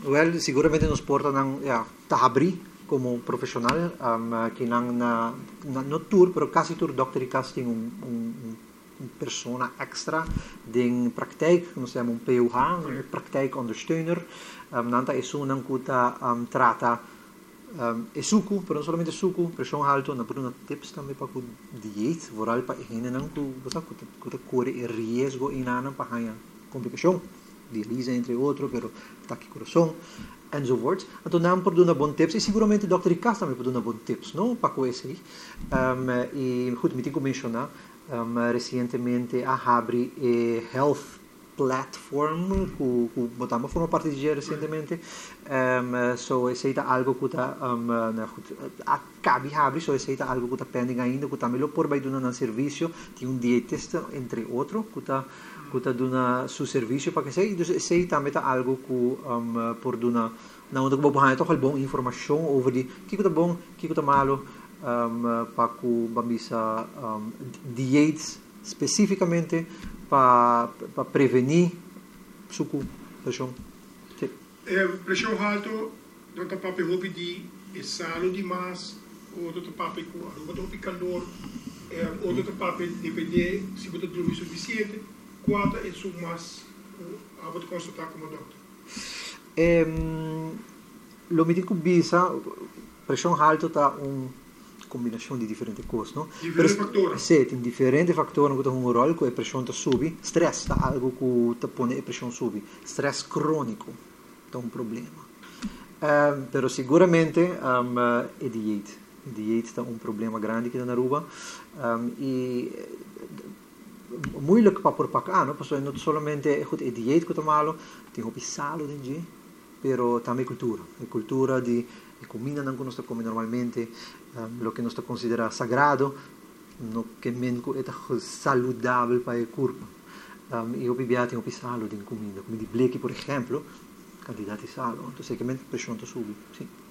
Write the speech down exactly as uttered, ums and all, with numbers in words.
Well, seguramente nos porta ng yeah, tahabri como profesional um, kinang na, na no tour pero kasi tour doctor casting un, un, un persona extra din praktijk, nos chama un P U H, un praktijkondersteuner. Um, nanta is unang kuta um, trata um, e suku, pero non solamente suku, pressione alto, na una tips também para ku diet, vooral pa ihene nang ku, basta kuta kuta corre e riesgo inanan pa haya complicação, dialise entre outro, pero attacchi coração, enzovoorts. En toen nam por doen bon tips, e sicuramente dokter Icas também por doen bon tips, no? Pa ku esse. Um, e goed, met ik mencionar, um, recentemente a Habri e Health platform ku ku botamos forma parte di G recentemente um, so é seita algo que tá um, na a cabi habri so é seita algo que tá pending ainda que também lo por vai dando um serviço de um dietista entre outro que tá que tá dando su serviço para que sei dus sei também tá algo que um, por dando na onde que vou botar toch al bom informação over die que que tá bom que que tá malo um, para que bambisa um, diets specificamente para pa prevenir suco pressão. Sì. Eh, pressão alto, non ta papi hobby di e salo di mas o do ta papi com aruba do calor eh, o do ta papi depende se você dormir suficiente, quanto é su mas a você consultar como doutor. Ehm, lo medico bisa pressão alto tá um combinação de diferentes coisas, não? Diferentes fatores. Sim, tem diferentes fatores que têm um rol que a pressão tá subi, stress tá algo que tá põe a pressão subi, stress crônico tá um problema. Um, pero seguramente um, a dieta, a dieta tá um problema grande aqui na Aruba um, e moeilijk para por cá, não? Porque não somente a dieta que tá malo, tem o pisalo dentro, pero também cultura, a cultura de a comida não que nós comemos normalmente, um, lo que nós considera sagrado, no que menco é saudável para o corpo. Um, e o bebê tem o pisalo de comida, como de bleque, por exemplo, quantidade de salo, então sei que a pressão está subindo, sim.